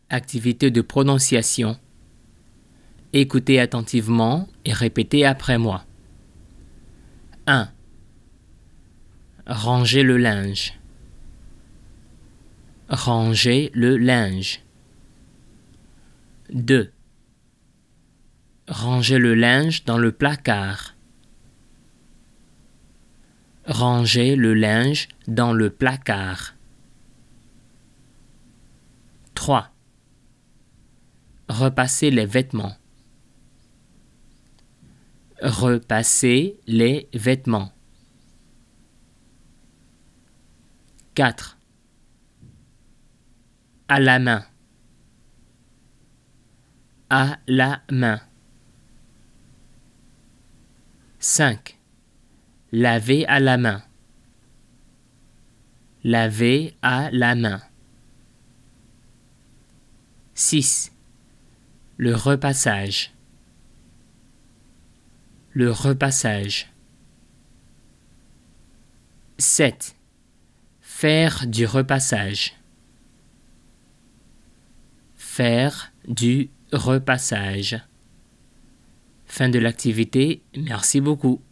Activité de prononciation. Écoutez attentivement et répétez après moi. 1. Ranger le linge. Ranger le linge. 2. Ranger le linge dans le placard. Ranger le linge dans le placard. 3. Repasser les vêtements. Repasser les vêtements. 4. À la main. À la main. 5. Laver à la main. Laver à la main. 6. Le repassage. Le repassage. 7. Faire du repassage. Faire du repassage. Fin de l'activité. Merci beaucoup.